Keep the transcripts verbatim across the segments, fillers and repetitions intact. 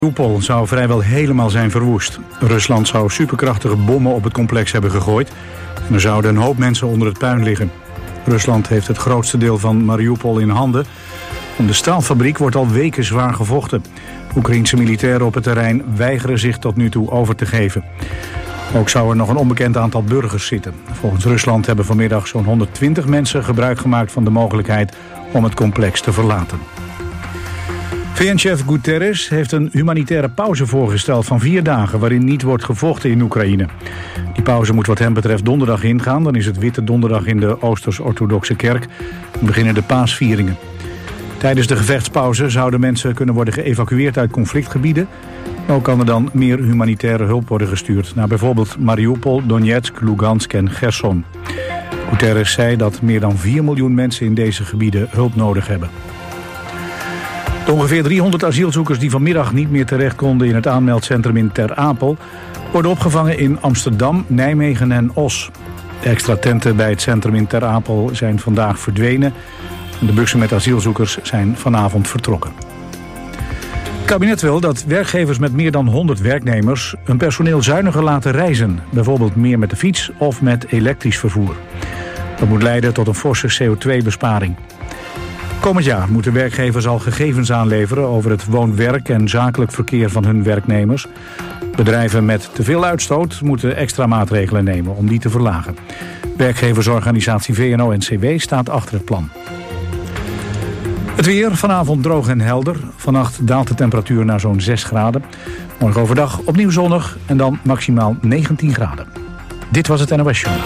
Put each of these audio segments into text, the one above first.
Mariupol zou vrijwel helemaal zijn verwoest. Rusland zou superkrachtige bommen op het complex hebben gegooid. En er zouden een hoop mensen onder het puin liggen. Rusland heeft het grootste deel van Mariupol in handen. Om de staalfabriek wordt al weken zwaar gevochten. Oekraïense militairen op het terrein weigeren zich tot nu toe over te geven. Ook zou er nog een onbekend aantal burgers zitten. Volgens Rusland hebben vanmiddag zo'n honderdtwintig mensen gebruik gemaakt van de mogelijkheid om het complex te verlaten. V N-chef Guterres heeft een humanitaire pauze voorgesteld van vier dagen waarin niet wordt gevochten in Oekraïne. Die pauze moet wat hem betreft donderdag ingaan. Dan is het Witte Donderdag in de Oosters-Orthodoxe Kerk. Dan beginnen de paasvieringen. Tijdens de gevechtspauze zouden mensen kunnen worden geëvacueerd uit conflictgebieden. Ook kan er dan meer humanitaire hulp worden gestuurd naar bijvoorbeeld Mariupol, Donetsk, Lugansk en Gerson. Guterres zei dat meer dan vier miljoen mensen in deze gebieden hulp nodig hebben. De ongeveer driehonderd asielzoekers die vanmiddag niet meer terecht konden in het aanmeldcentrum in Ter Apel worden opgevangen in Amsterdam, Nijmegen en Os. De extra tenten bij het centrum in Ter Apel zijn vandaag verdwenen. De bussen met asielzoekers zijn vanavond vertrokken. Het kabinet wil dat werkgevers met meer dan honderd werknemers hun personeel zuiniger laten reizen. Bijvoorbeeld meer met de fiets of met elektrisch vervoer. Dat moet leiden tot een forse C O twee besparing. Komend jaar moeten werkgevers al gegevens aanleveren over het woon-werk en zakelijk verkeer van hun werknemers. Bedrijven met te veel uitstoot moeten extra maatregelen nemen om die te verlagen. Werkgeversorganisatie V N O N C W staat achter het plan. Het weer, vanavond droog en helder. Vannacht daalt de temperatuur naar zo'n zes graden. Morgen overdag opnieuw zonnig en dan maximaal negentien graden. Dit was het N O S Journal.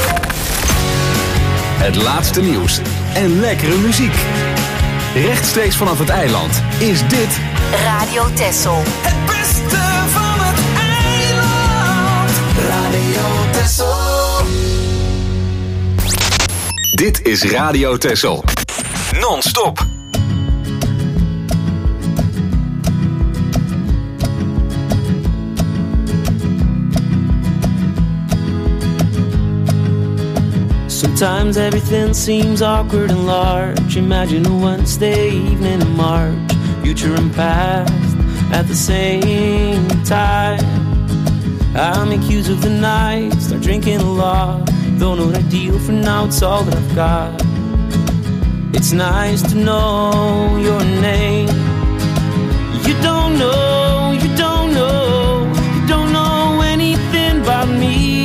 Het laatste nieuws en lekkere muziek. Rechtstreeks vanaf het eiland is dit Radio Texel. Het beste van het eiland. Radio Texel. Dit is Radio Texel. Non-stop. Sometimes everything seems awkward and large. Imagine a Wednesday evening in March. Future and past at the same time. I make use of the night, start drinking a lot. Don't know what I deal for now, it's all that I've got. It's nice to know your name. You don't know, you don't know, you don't know anything about me.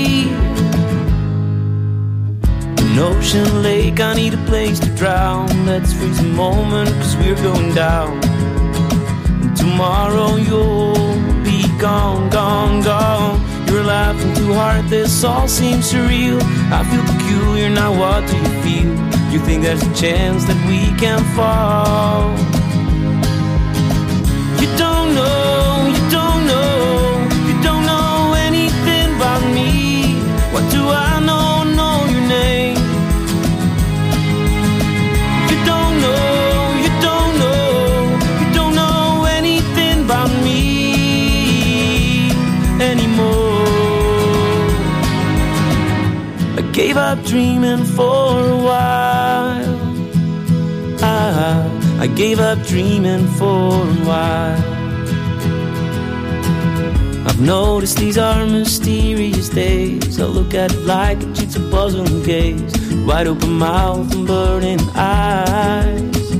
An ocean lake, I need a place to drown. Let's freeze a moment, cause we're going down. And tomorrow you'll be gone, gone, gone. You're laughing too hard, this all seems surreal. I feel peculiar, now what do you feel? You think there's a chance that we can fall? You don't know, you don't know, you don't know anything about me. What do I know, know your name? You don't know, you don't know, you don't know anything about me anymore. I gave up dreaming for a while. I, I gave up dreaming for a while. I've noticed these are mysterious days. I look at it like a jigsaw puzzle and gaze. Wide open mouth and burning eyes.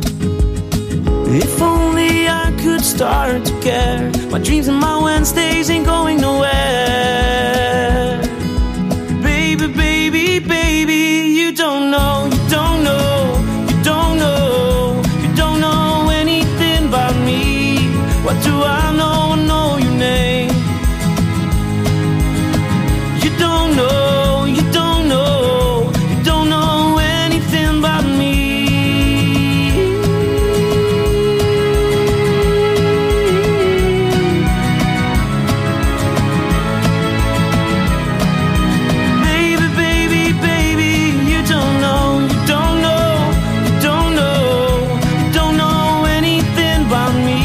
If only I could start to care. My dreams and my Wednesdays ain't going nowhere. Baby, baby, baby, you don't know, you don't know, you don't know, you don't know anything about me. What do I know, I know your name. You don't know, you don't know, you don't know anything about me. Baby, baby, baby, you don't know, you don't know, you don't know, you don't know anything about me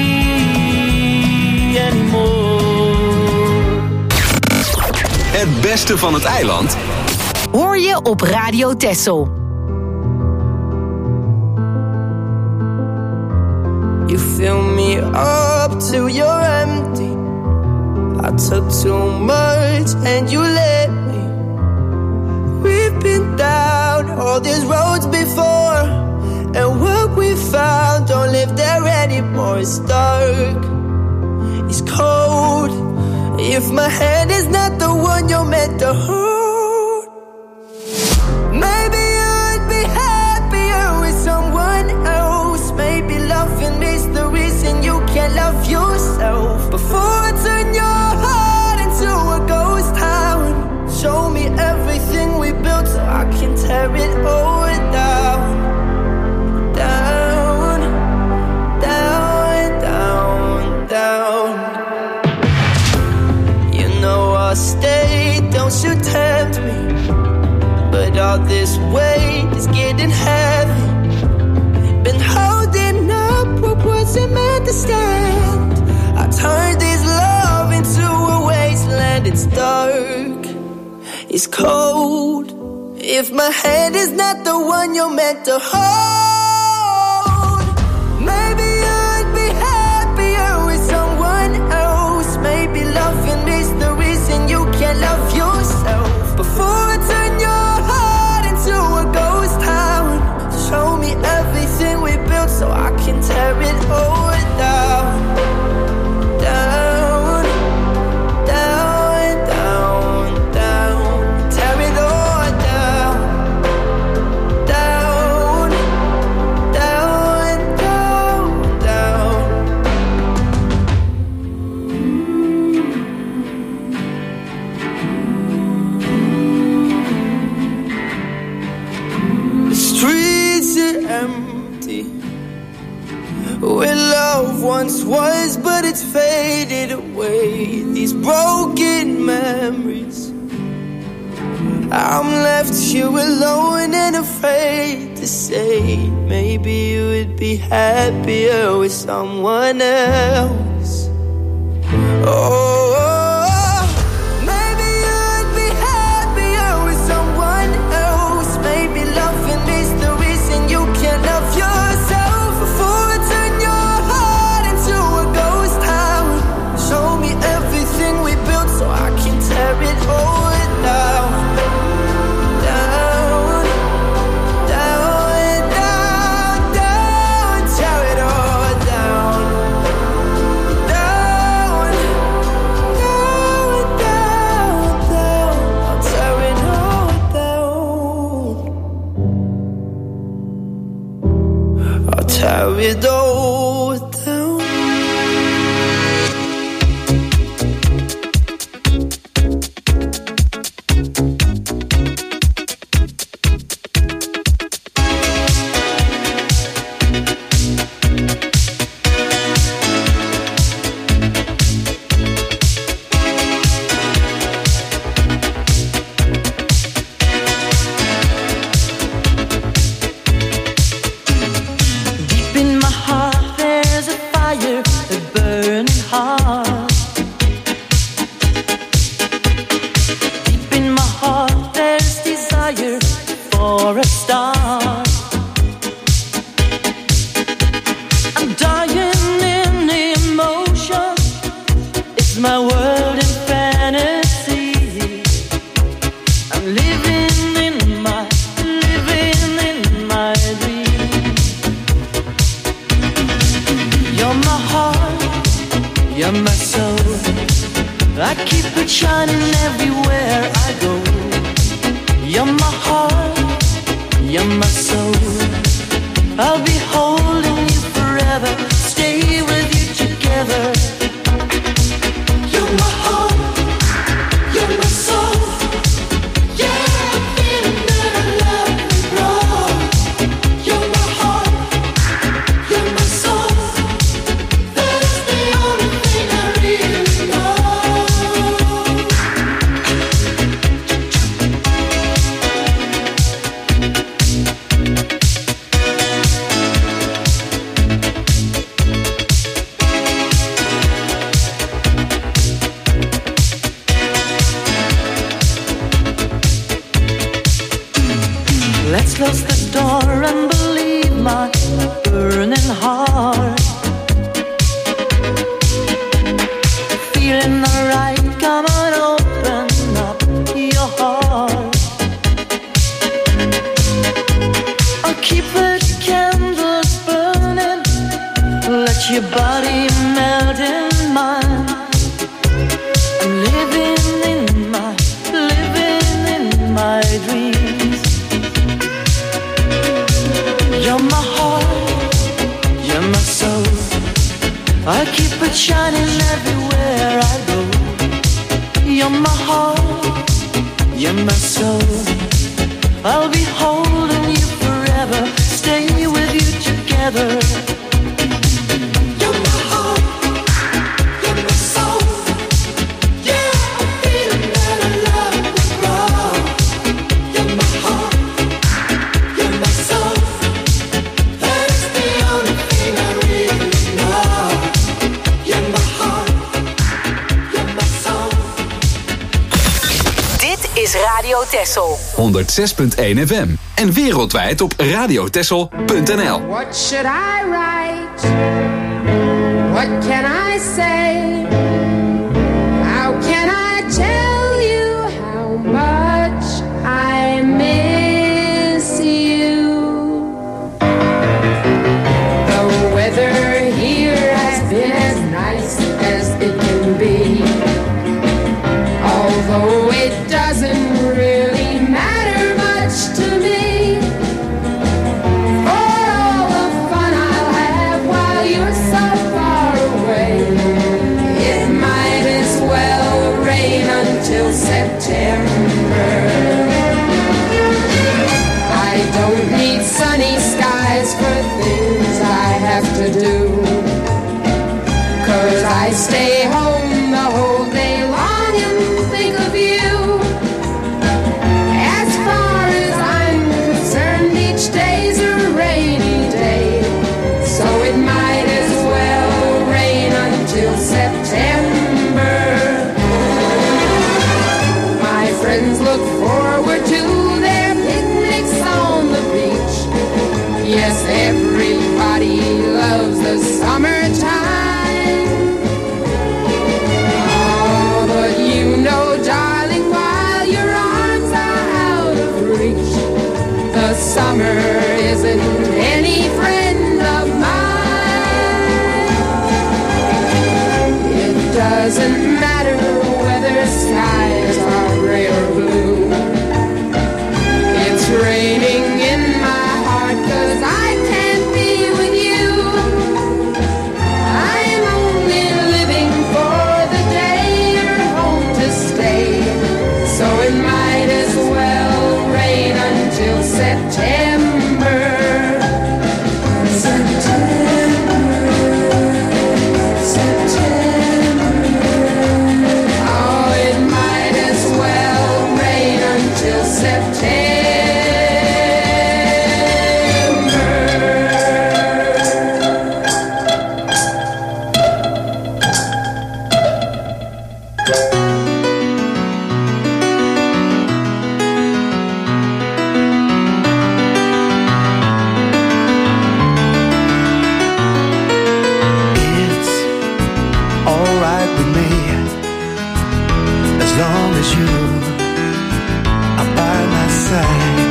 anymore. het beste van het eiland. Hoor je op Radio Texel. You feel fill me up till you're empty. I took too much and you let me. We've been down all these roads before, and what we found don't live there anymore. It's dark, it's cold. If my hand is not the one you're meant to hold, maybe I'd be happier with someone else. Maybe loving is the reason you can't love yourself. Before I turn your heart into a ghost town, show me everything we built so I can tear it all down. Down, down, down, down. You know I'll stay, don't you tempt me. But all this weight is getting heavy. Been holding up what wasn't meant to stand. I turned this love into a wasteland. It's dark, it's cold. If my hand is not the one you're meant to hold, maybe I'd be happier with someone else. Maybe loving is the reason you can't love yourself. Before I turn your heart into a ghost town, show me everything we built so I can tear it all down. Down, down, down, down. Tear it all down. Down, down, down, down. The streets are empty, where love once was, but it's faded away. These broken memories, I'm left here alone and afraid to say, maybe you would be happier with someone else. Oh, maybe you'd be happier with someone else. Maybe loving is the reason you can't love yourself. Before I turn your heart into a ghost town, show me everything we built so I can tear it all down. Down, down, down, down. Tear it all down. Down, down, down, down. I'll tear it all down. I'll tear it all down. Deep in my heart, there's a fire, a burning heart. Deep in my heart, there's desire for a star. I'm dying in emotion. It's my world in fantasy. I'm living in my, living in my dream. You're my heart, you're my soul. I keep it shining everywhere I go. You're my heart, you're my soul. I'll be holding you forever, stay with you together. You're my heart, you're my soul. Yeah, I'm feeling that I love you, wrong. You're my heart, you're my soul. That is the only thing I really know. shining everywhere I go. You're my heart, you're my soul. I'll be holding you forever, stay with you together. You're my heart, you're my soul. Yeah, I'm feeling that I love is wrong. You're my heart, you're my soul. That is the only thing I really know. You're my heart, you're my soul. Dit is Radio Texel. honderdzes punt één F M. En wereldwijd op radiotexel punt n l. What should I write? What can I say? How can I tell you how much I miss you? The weather here has been as nice as it can be. Although it doesn't really matter much to me. For all the fun I'll have while you're so far away, it might as well rain until September. I don't need sunny skies for things I have to do, 'cause I stay home the whole day long and think of you. As far as I'm concerned, each day's a rainy day, so it might as well rain until September. My friends look forward to their picnics on the beach. Yes, everybody loves the summertime. Oh, but you know, darling, while your arms are out of reach, the summer isn't any friend of mine. It doesn't matter whether skies are gray or blue. It's raining in my heart 'cause I can't be with you. I'm only living for the day you're home to stay, so it might as well rain until September. September, September. Oh, it might as well rain until September. It's alright with me, as long as you are by my side.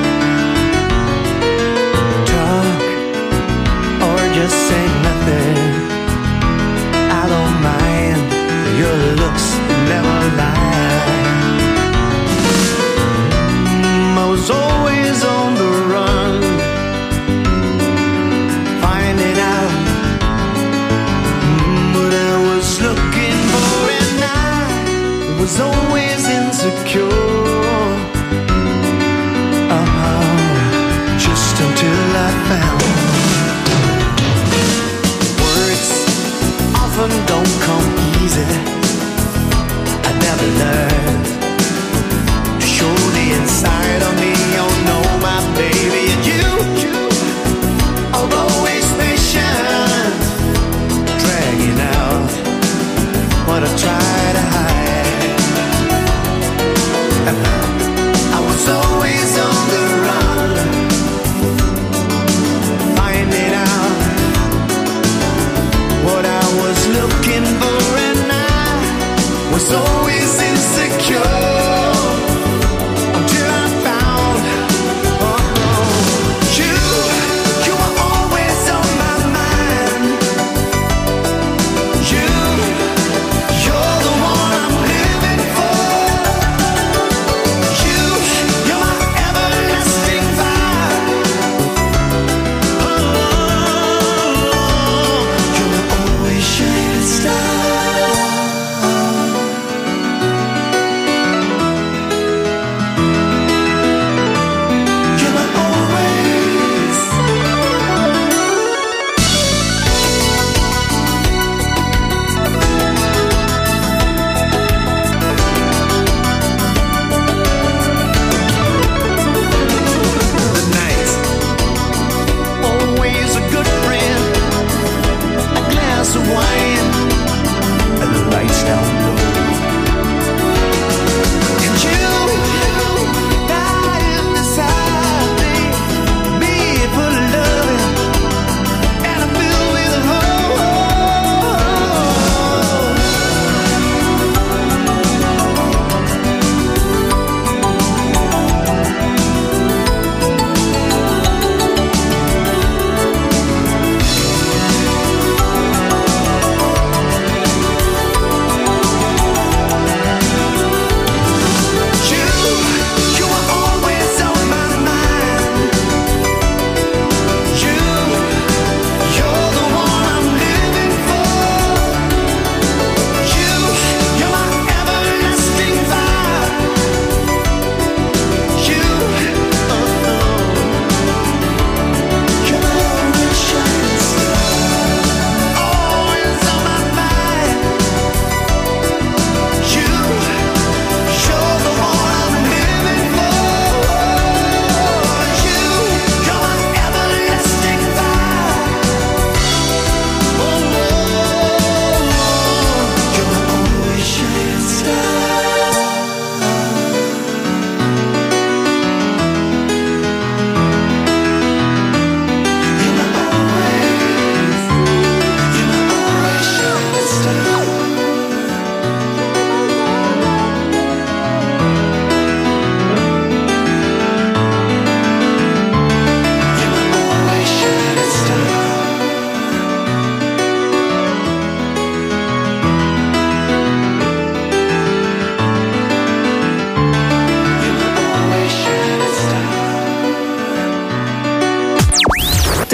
Talk or just say nothing, I don't mind. Your looks never lie. Mm, I was always on the run, finding out mm, what I was looking for, and I was always insecure. Uh-huh. Just until I found words often don't come easy. I never learned to show the inside of me. Oh no, my baby, and you are always patient, dragging out what I try to hide. I was always on the run, finding out what I was looking for, and I was always insecure until I found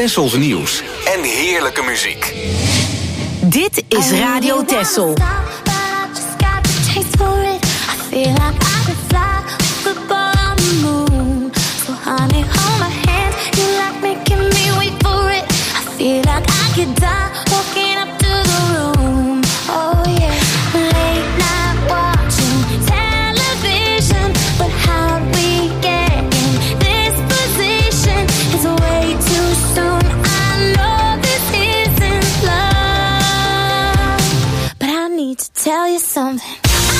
Tessels nieuws en heerlijke muziek. Dit is Radio Tessel. Tell you something.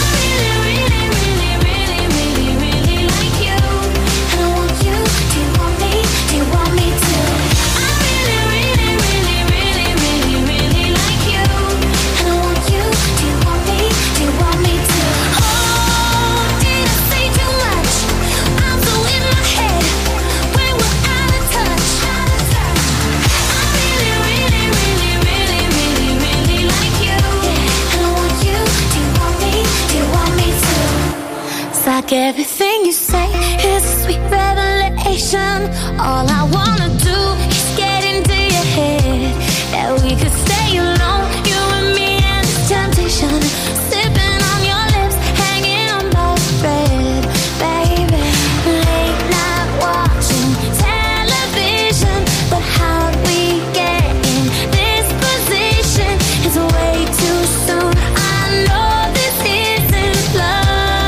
Like everything you say is a sweet revelation. All I wanna do is get into your head. That we could stay alone, you and me and this temptation. Sipping on your lips, hanging on by a thread. Baby, late night watching television. But how'd we get in this position? It's way too soon. I know this isn't love.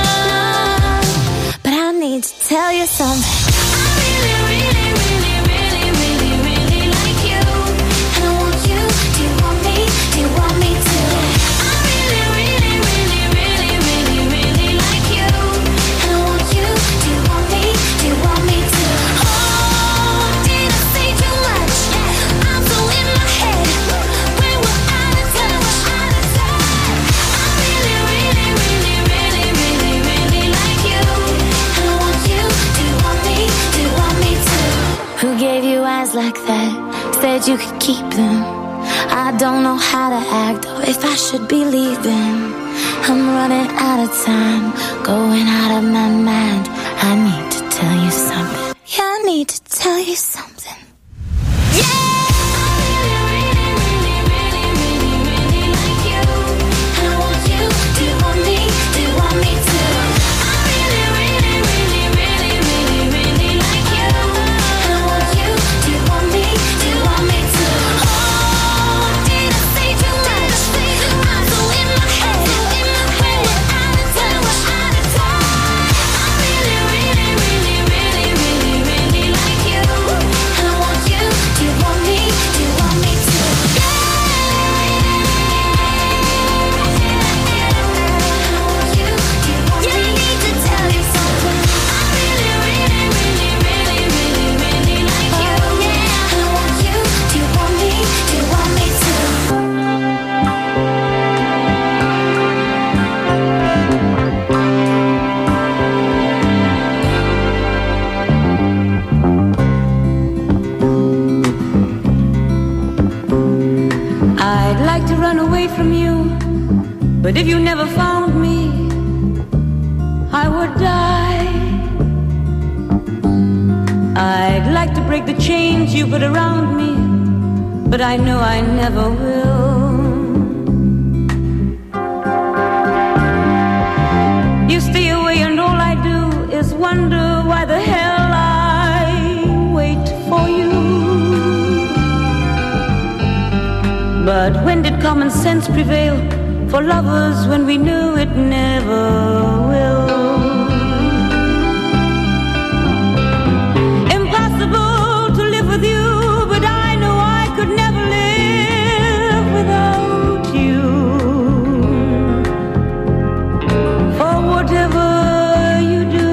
To tell you something. I really, really, really, really, really, really like you. And I want you. Do you want me? Do you want me to? I really, really, really, really, really, really like you. And I want you. Do you want me? Do you want me to? Oh, did I say too much? I'm so in my head. When we're out of touch, out of touch. I really, really, really, really, really, really like you. Who gave you eyes like that? Said you could keep them. I don't know how to act or if I should be leaving. I'm running out of time, going out of my mind. I need to tell you something. Yeah, I need to tell you something. Yeah! But if you never found me, I would die. I'd like to break the chains you put around me, but I know I never will. You stay away and all I do is wonder why the hell I wait for you. But when did common sense prevail for lovers when we knew it never will? Impossible to live with you, but I know I could never live without you. For whatever you do,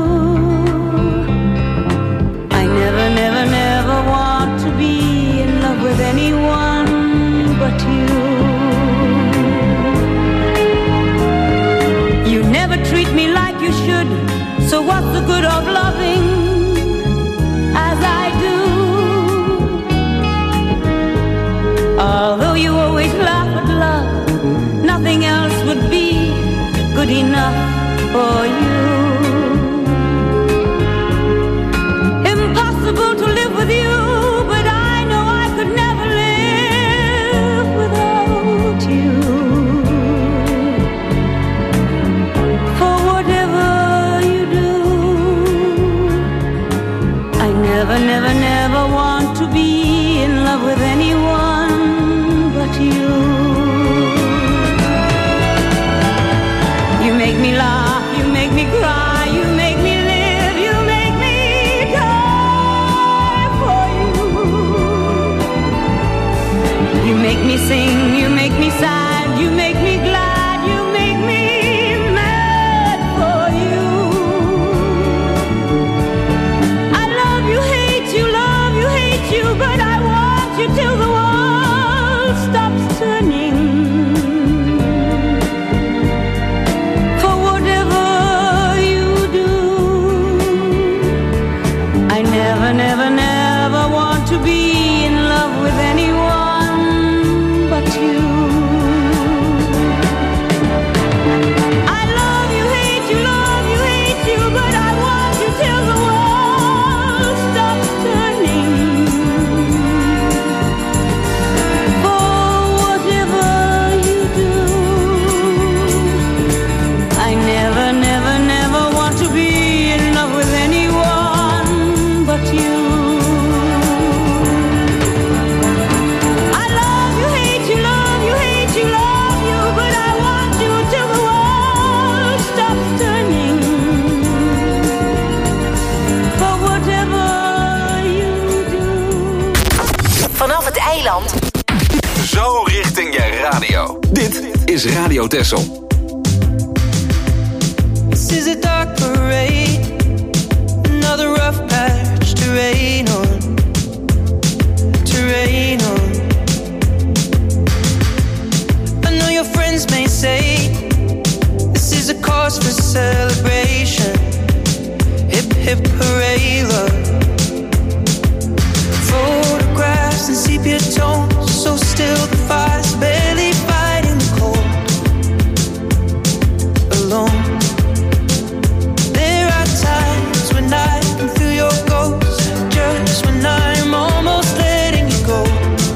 I never, never, never want to be in love with anyone but you. Treat me like you should, so what's the good of loving as I do? Although you always laugh at love, nothing else would be good enough for you. Impossible to live with you, but I know is Radio Texel. This is a dark parade, another rough patch to rain on, to rain on. I know your friends may say this is a cause for celebration. Hip hip hooray, love. Photographs and sepia tones, so still the fire's barely fighting the cold. Alone. There are times when I can feel your ghost, just when I'm almost letting you go.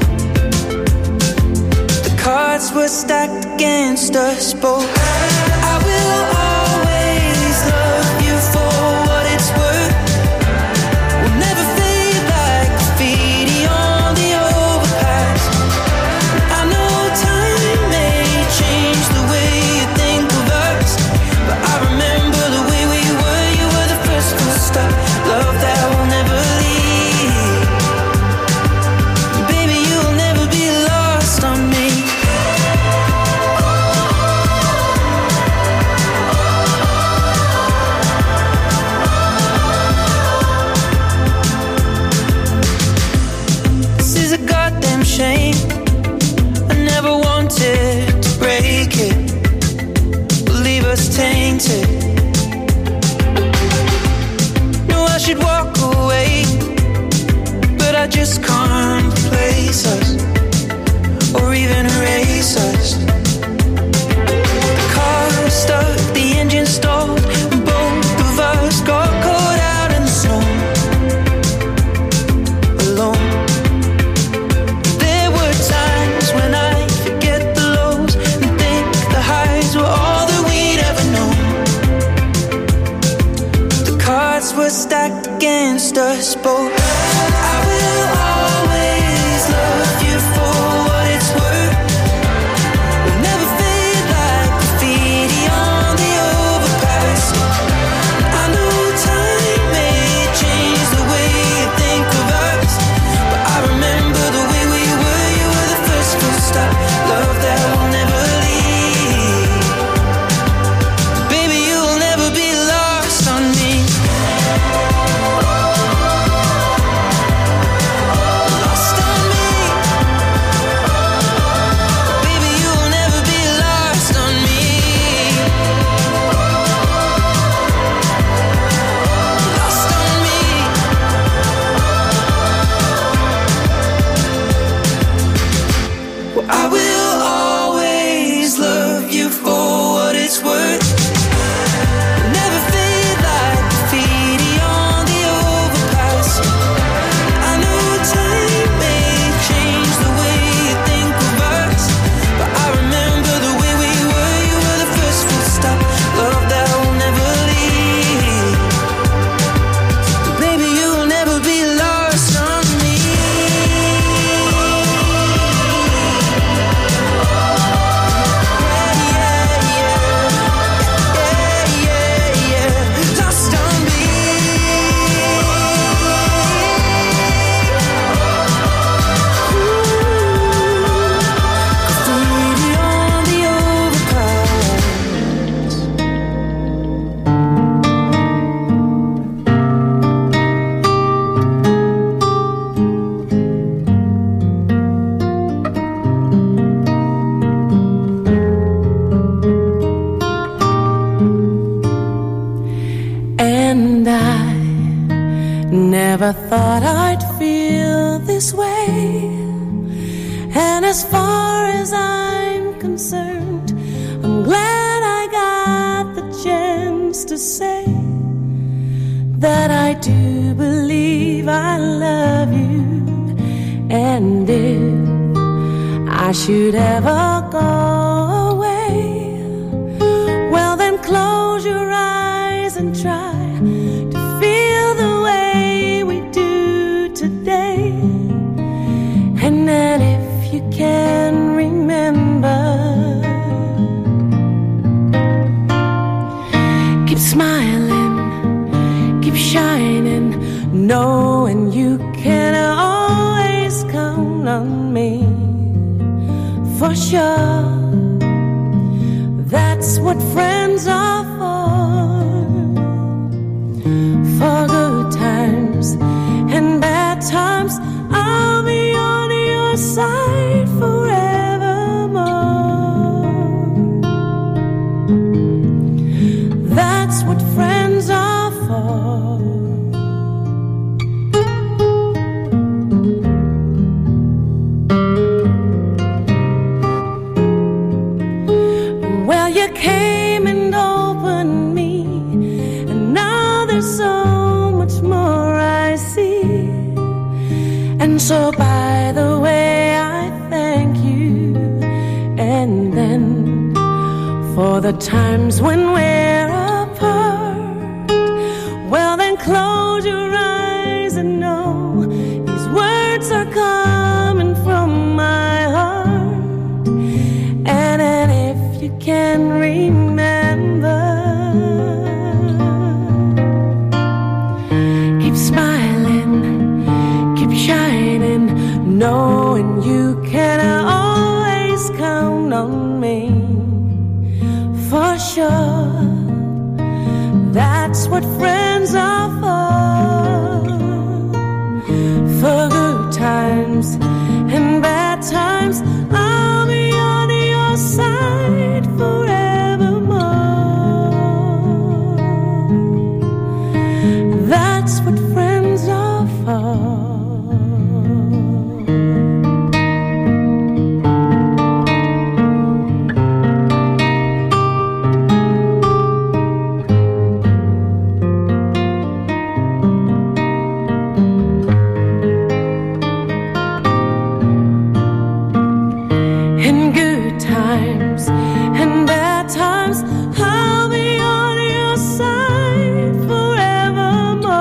The cards were stacked against us both. I will always love you for what it's worth. We'll never fade like graffiti on the overpass. I know time may change the way you think of us, but I remember the way we were. You were the first full stop, love that will never leave. Baby, you'll never be lost on me. This is a goddamn shame. I never wanted to break it, leave us tainted. No, I should walk away, but I just can't replace us or even erase us. The car was stuck, the engine stalled, and both of us got caught out in the snow. Alone. There were times when I forget the lows and think the highs were all that we'd ever known. The cards were stacked against us both. I will always love you for what it's worth. We'll never fade like graffiti on the overpass. I know time may change the way you think of us, but I remember the way we were. You were the first full stop, love that will never leave. Baby, you'll never be lost on me. Lost on me. Baby, you'll never be lost on me. Lost on me. Well, I will always love you for what it's worth. Never fade like graffiti on the overpass. I know time may change the way you think of us, but I remember the way we were. You were the first full stop, love that will never leave. Baby, you'll never be lost on me. Yeah, yeah, yeah, yeah, lost on me. Graffiti on the overpass. And I never thought I'd feel this way. And as far as I'm concerned, I'm glad I got the chance to say that I do believe I love you. And if I should ever go away, well then close your eyes and try to feel the way we do today. And then if you can remember, keep smiling, keep shining, knowing you can always count on me for sure. That's what friends are for. For good times and bad times, I'll be on your side forevermore. That's what friends are for. Well, you came and opened me, and now there's so much more I see. And so by the way, I thank you. And then for the times when we're apart, well then close your eyes and know these words are coming from my heart. And then if you can remember, keep smiling, keep shining, knowing you can always count on me. For sure, that's what friends are for. For good times and bad times, I'll be on your side forevermore. That's what friends are for. In good times and bad times, I'll be on your side forevermore.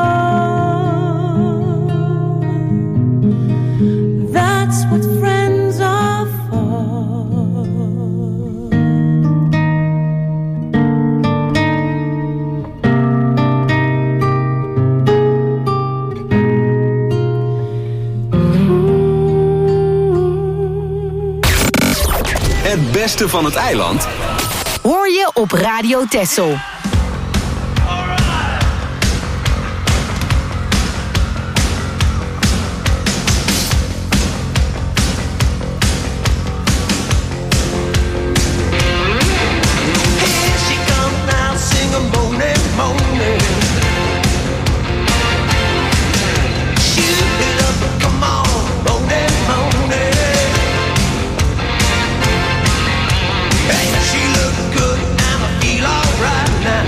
That's what friends are for. Het beste van het eiland Hoor je op Radio Texel. Here she comes now, sing a moaning, moaning. Shoot it up, come on, moaning, moaning. Hey, she look good and I feel alright now.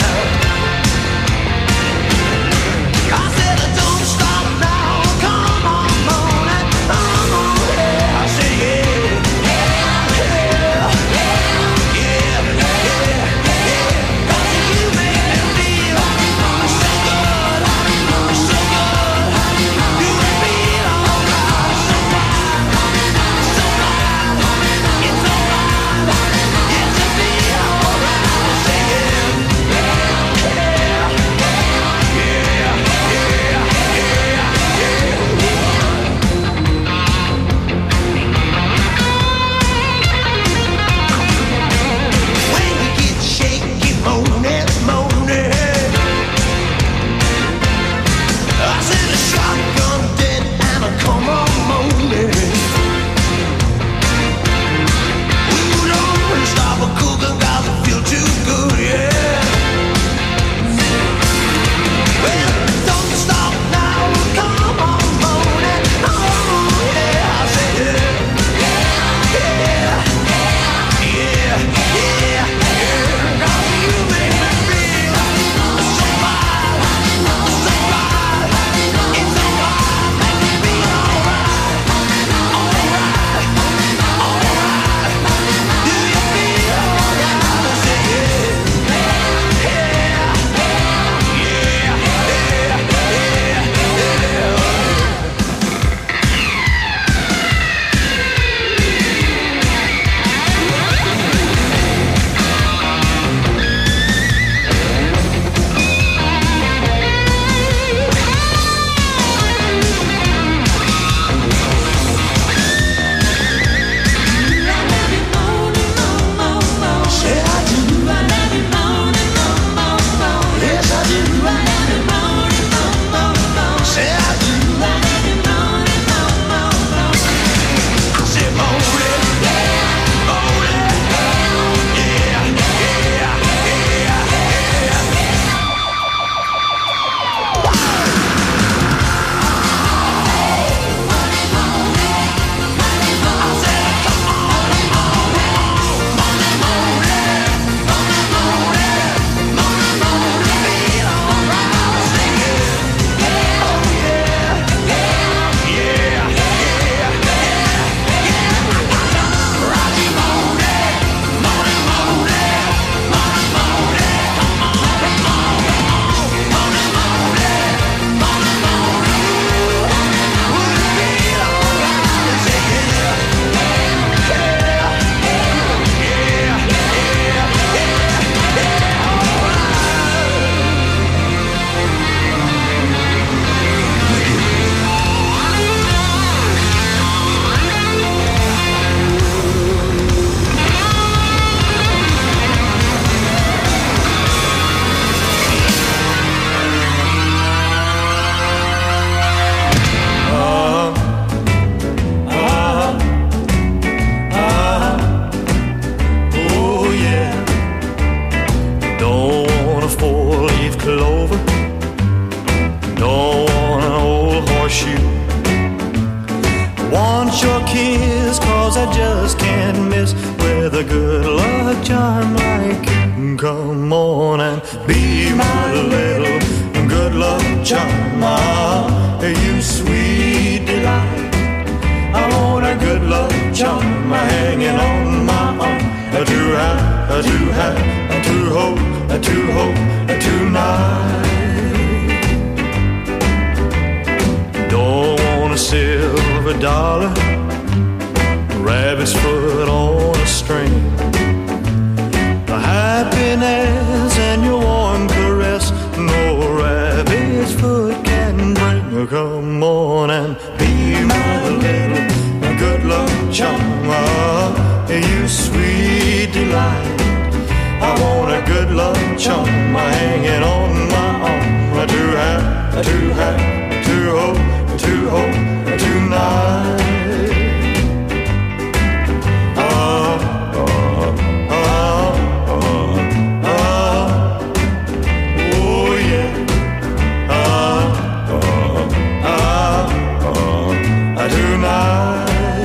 Come on and be my little good luck charm. Ah, you sweet delight. I want a good luck charm hanging on my arm. To have, to have, to hope, to hope tonight. Don't want a silver dollar, rabbit's foot on a string. The happiness and your warm caress, no rabbit's foot can bring. Come on and be my little good luck charm. Ah, you sweet delight. I want a good luck charm hanging on my arm. To have, to have, to hope, to hope tonight. Ah, ah, ah, ah, ah. Oh yeah. Ah, ah, ah, ah, tonight.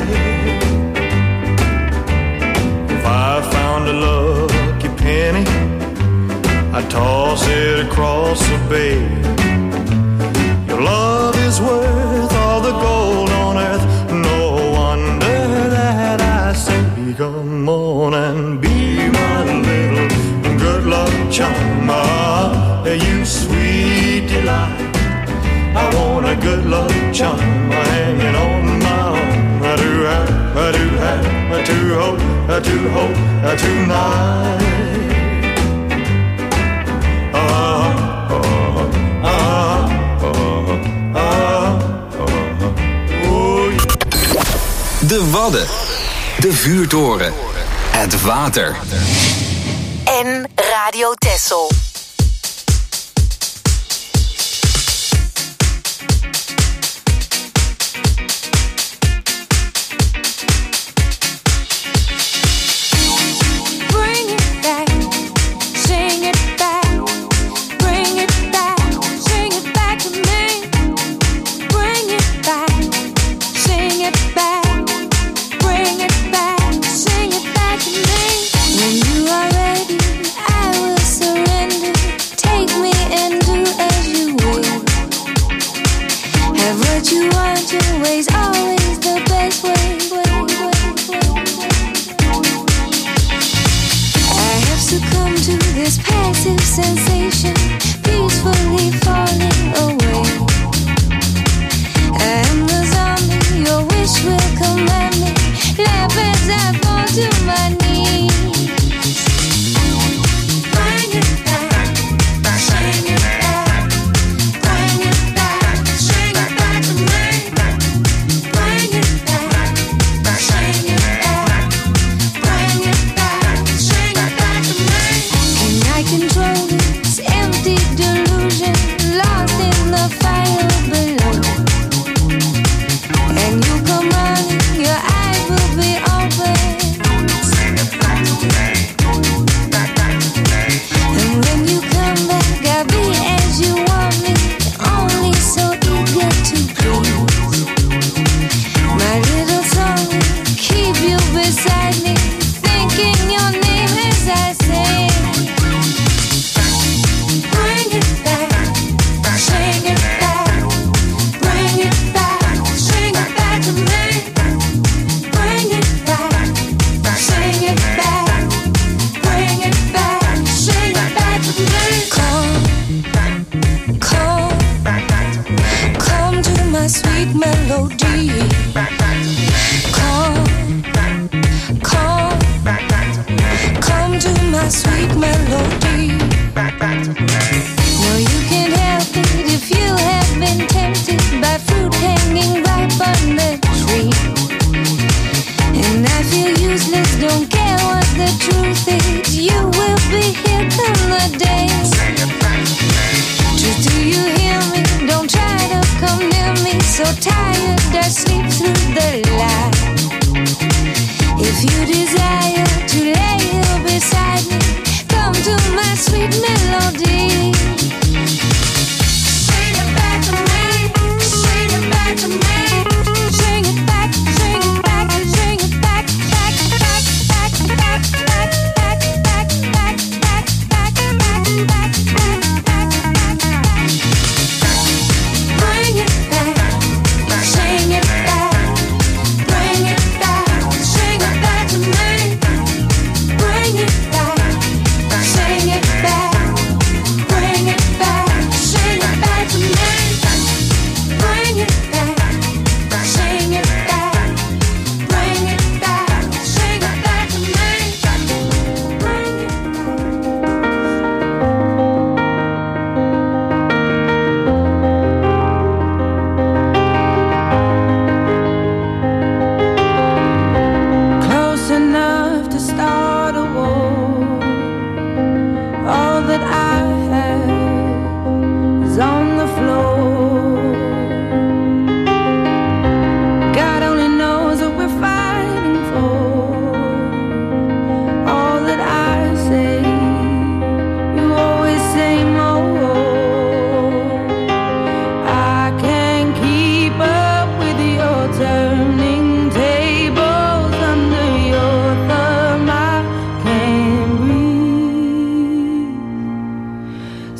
A lucky penny, I toss it across the bay. Your love is worth all the gold on earth. No wonder that I say, come on and be my little good luck charm. Ah, you sweet delight. I want a good luck charm hanging on my arm. I do have, I do have, I do hope, I do hope tonight. Ah, ah, ah, ah, ah, oh. De Wadden, de vuurtoren, het water. En Radio Texel.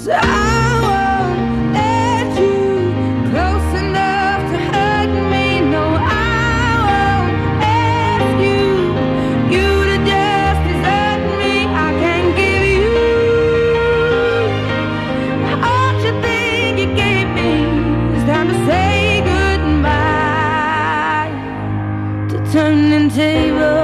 'Cause I won't let you close enough to hurt me. No, I won't ask you, you to just desert me. I can't give you all you think you gave me. It's time to say goodbye to turning tables.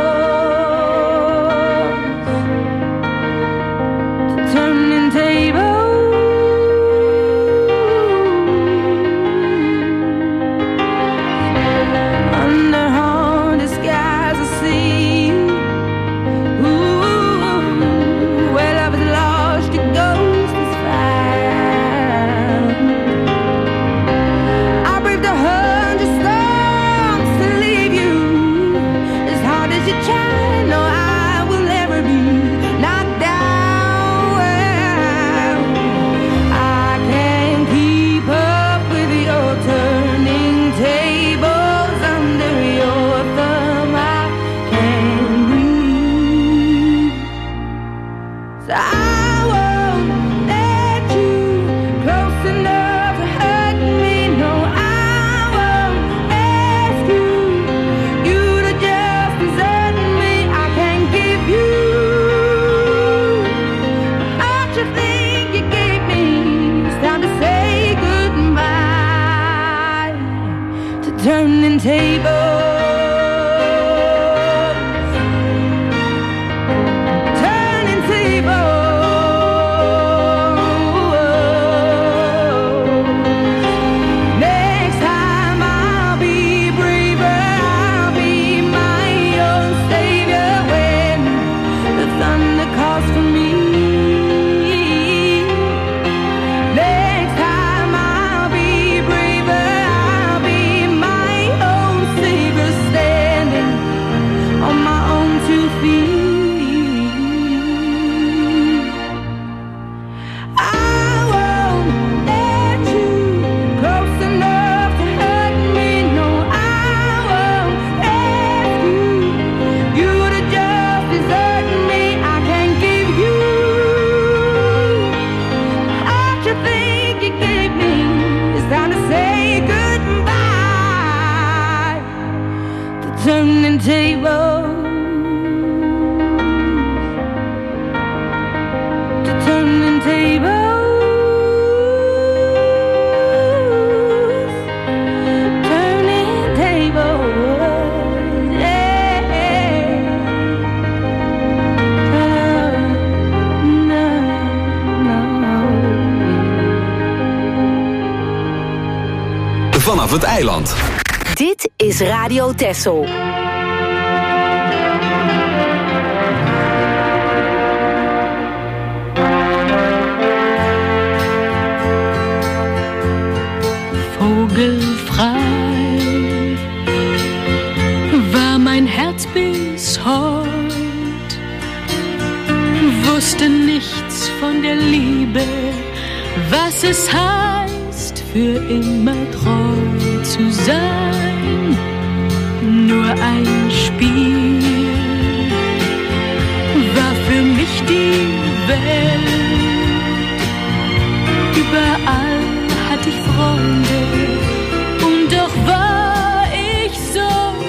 Turning tables, turning tables. Next time I'll be braver, I'll be my own savior when the thunder calls for me. Next time I'll be braver, I'll be my own savior, standing on my own two feet. I won't let you close enough to hurt me. No, I won't ask you, you to just desert me. I can't give you all you think you gave me. It's time to say goodbye to turning tables, to turning tables, turning tables, yeah. No, no, no. Vanaf het eiland. Dit is Radio Texel. Vogelfrei war mein Herz bis heut, wusste nichts von der Liebe, was es heißt, für immer treu zu sein. Nur ein Spiel war für mich die Welt. Überall hatte ich Freunde und doch war ich so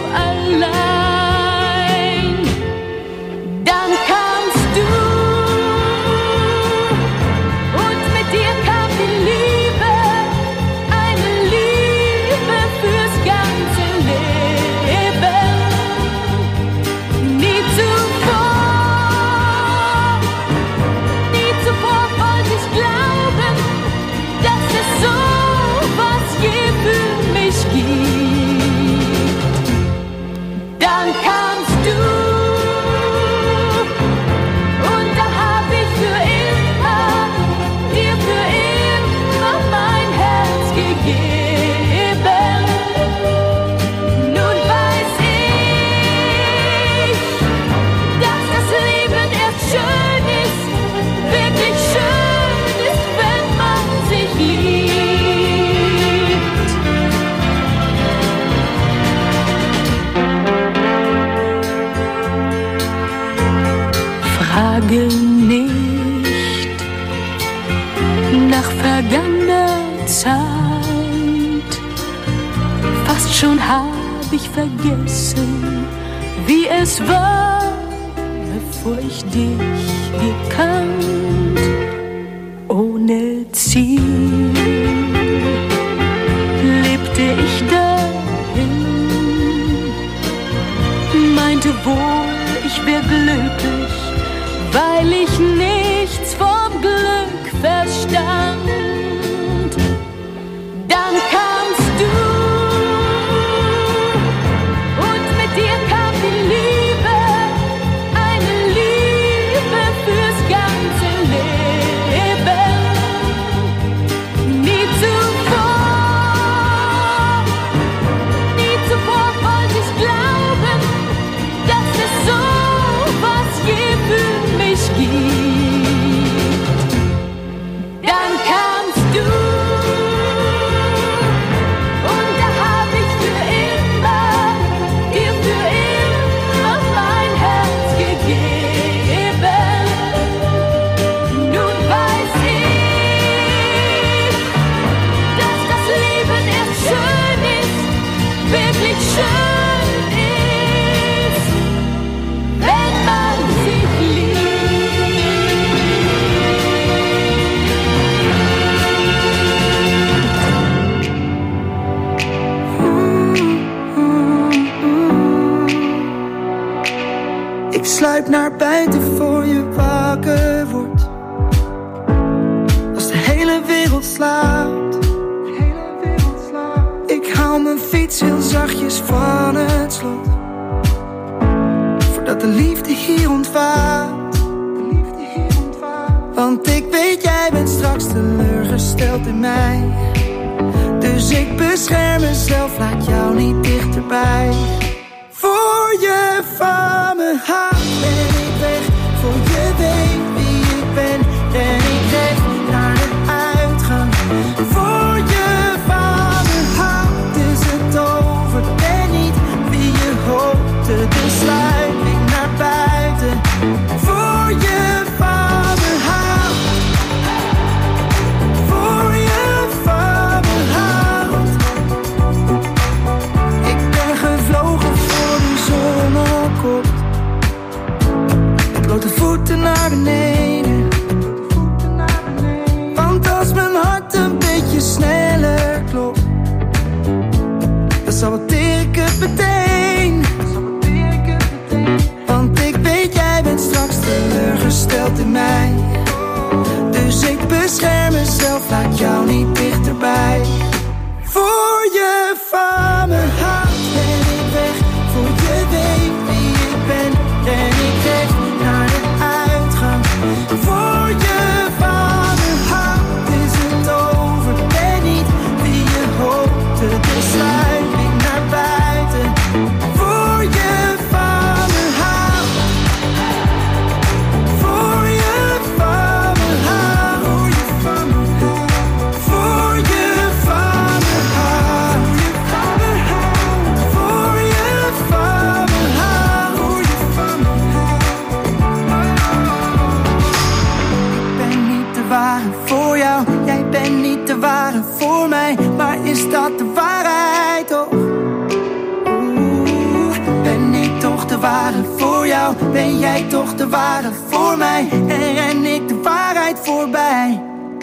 allein. Dann kamst du und mit dir kam die Liebe, eine Liebe fürs ganze Leben. Nie zuvor, nie Schon hab ich vergessen, wie es war, bevor ich dich gekannt. Ohne Ziel lebte ich dahin, meinte wohl, ich wär glücklich, weil ich nichts vom Glück verstand. Dann kamst du und mit dir kam die Liebe, eine Liebe fürs ganze Leben. Nie zuvor, nie zuvor wollte ich glauben, dass es so was je für mich gibt. Dann kamst du und da hab ich für immer, dir für immer mein Herz gegeben. Nun weiß ich, dass das Leben erst schön ist, wirklich schön ist, wenn man sich Ik sluip naar buiten voor je wakker wordt. Als de hele wereld slaapt. Ik haal mijn fiets heel zachtjes van het slot. Voordat de liefde hier ontvaart. Want ik weet jij bent straks teleurgesteld in mij. Dus ik bescherm mezelf, laat jou niet dichterbij. Voor je van me houdt ben ik weg. Voor je weet wie ik ben. En ik recht naar de uitgang. Voor je van me houdt is het over. Ben niet wie je hoopte. Dus sluip ik naar buiten. Voor je van me houdt. Voor je van me houdt. Ik ben gevlogen voor de zon opkomt. Blote voeten naar beneden. Want als mijn hart een beetje sneller klopt, dan saboteer ik het meteen. Want ik weet jij bent straks teleurgesteld in mij. Dus ik bescherm mezelf, laat jou niet dichterbij. Voor je van me houdt ben ik weg. Voor je weet wie ik ben. En ik recht naar de uitgang. Voor je van me houdt is het over. Ben niet wie je hoopte. Dus sluip ik naar buiten. Voor je van me houdt. Voor je van me houdt. Voor je van me houdt. Voor je van me houdt. Ik ben niet de ware voor jou, jij bent niet de ware voor mij. Maar is dat de waarheid toch? Oeh, ben ik toch de ware voor jou? Ben jij toch de ware voor mij? En ren ik de waarheid voorbij?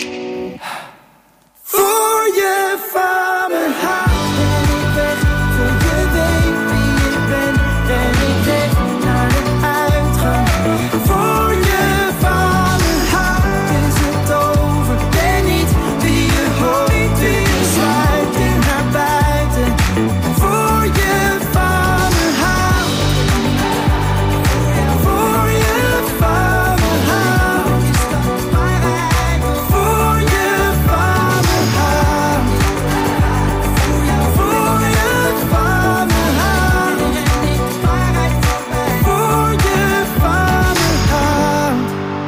Voor je van me houdt ben ik weg. Voor je weet wie ik ben. En ik recht naar de uitgang. Voor je van me houdt is het over. Ben niet wie je hoopt. Dus sluit ik naar buiten. Voor je van me houdt. Voor je van me houdt. Is dat de waarheid? Voor je van me houdt. Voor je van me houdt. En ik de waarheid voorbij. Voor je van me houdt.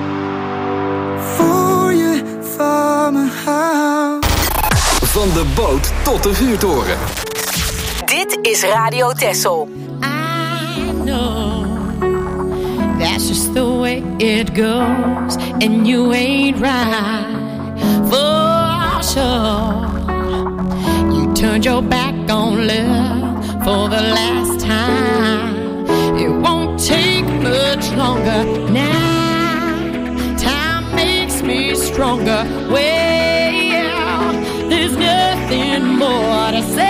Voor je van me houdt. Van de boot tot de vuurtoren. Dit is Radio Texel. I know that's just the way it goes, and you ain't right for sure. You turned your back on love for the last time. It won't take much longer now. Time makes me stronger. Well, there's nothing more to say.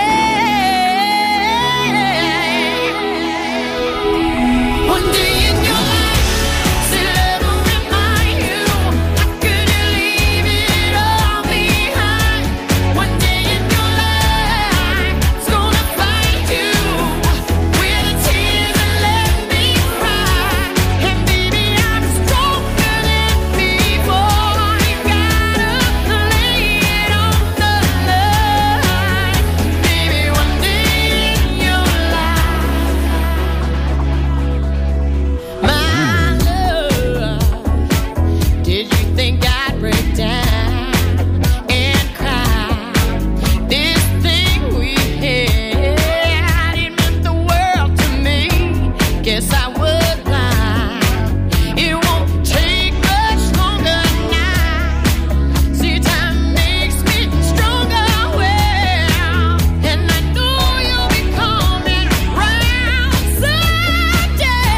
One day in your life, say love will remind you. How could you leave it all behind? One day in your life, it's gonna find you with the tears that let me cry. And baby, I'm stronger than before. You gotta lay it on the line. Baby, one day in your life, my love, did you think I'd break down and cry? This thing we had, it meant the world to me. Guess I was blind. It won't take much longer now. See, time makes me stronger. Well, and I know you'll be coming round someday.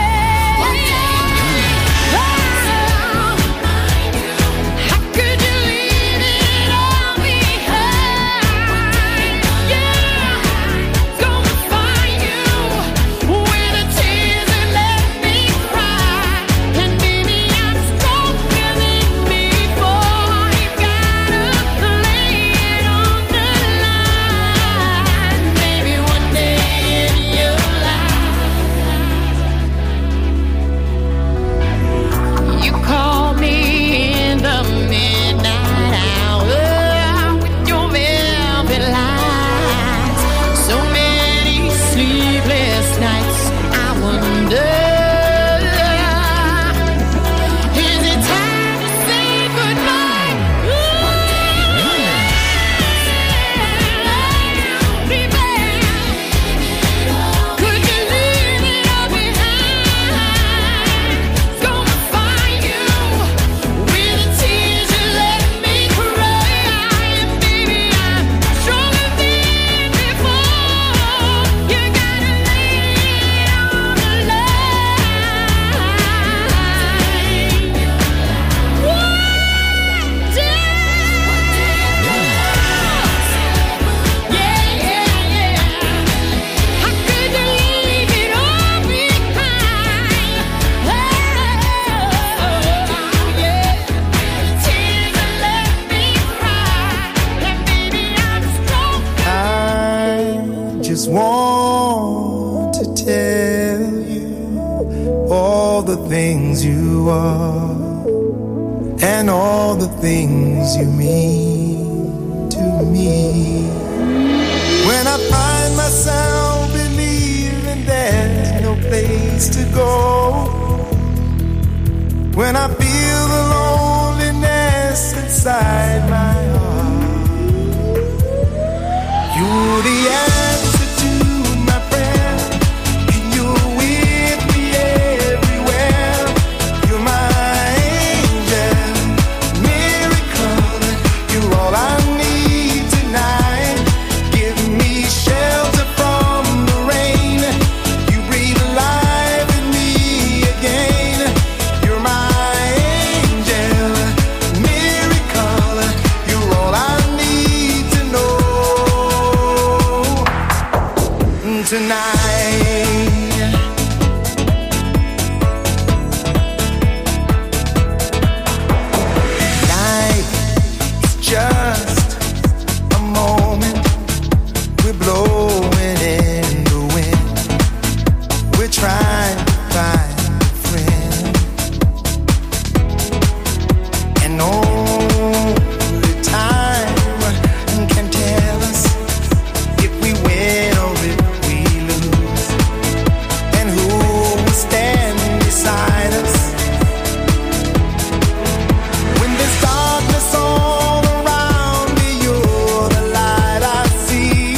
How could you leave it all behind? Yeah, it's gonna find you with the tears that let me cry. And baby, I'm stronger than before. You gotta lay it on the line. Maybe one day in your life, you call me in the midnight hour with your velvet lights. So many sleepless nights, I wonder, is it time to say goodbye? Could you leave it all behind? It's gonna find you with the tears you let me cry. And baby, I'm stronger than before. You gotta lay it on the line. One day, yeah, yeah, yeah. How could you leave it all behind? Oh, yeah. Tears that let me cry. And baby, I'm strong. I just want to tell you all the things you are and all the things you mean to me. When I find myself believing there's no place to go, when I feel the loneliness inside my heart, you're the answer to my prayer, and you're with me everywhere. You're my angel, miracle. You're all I need tonight. Give me shelter from the rain. You breathe life in me again. You're my angel, miracle. You're all I need to know tonight. Life is just a moment. We're blowing in the wind. We're trying to find a friend, and only time can tell us if we win or if we lose, and who will stand beside us when there's darkness all around me. You're the light I see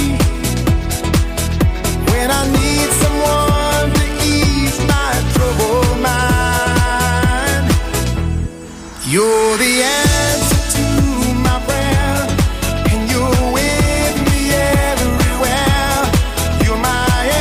when I need someone to ease my troubled mind. You're the answer to my prayer, and you're with me everywhere. You're my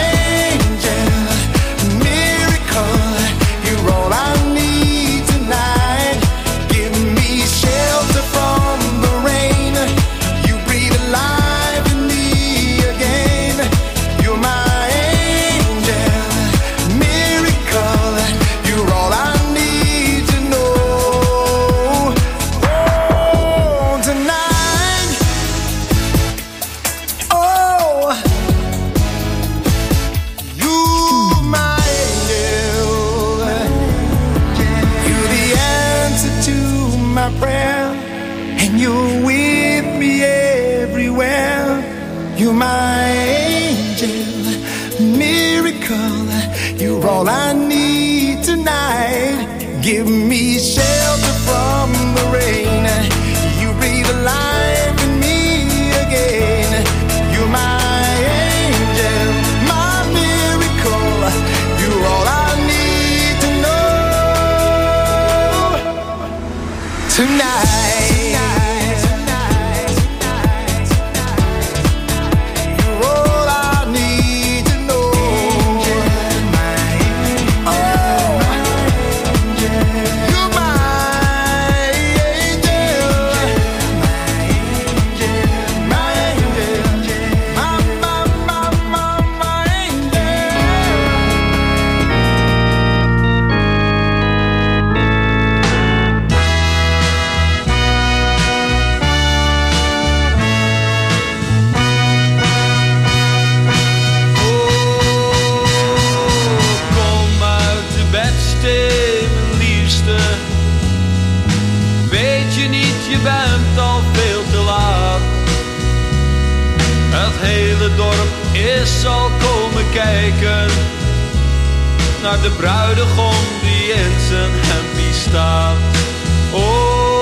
my prayer, and you're with me everywhere. You're my angel, miracle. You're all I need tonight. Give me shelter from the rain. You breathe life in me again. You're my angel, my miracle. You're all I need to know tonight. Is al komen kijken naar de bruidegom die in zijn hempie staat. Oh,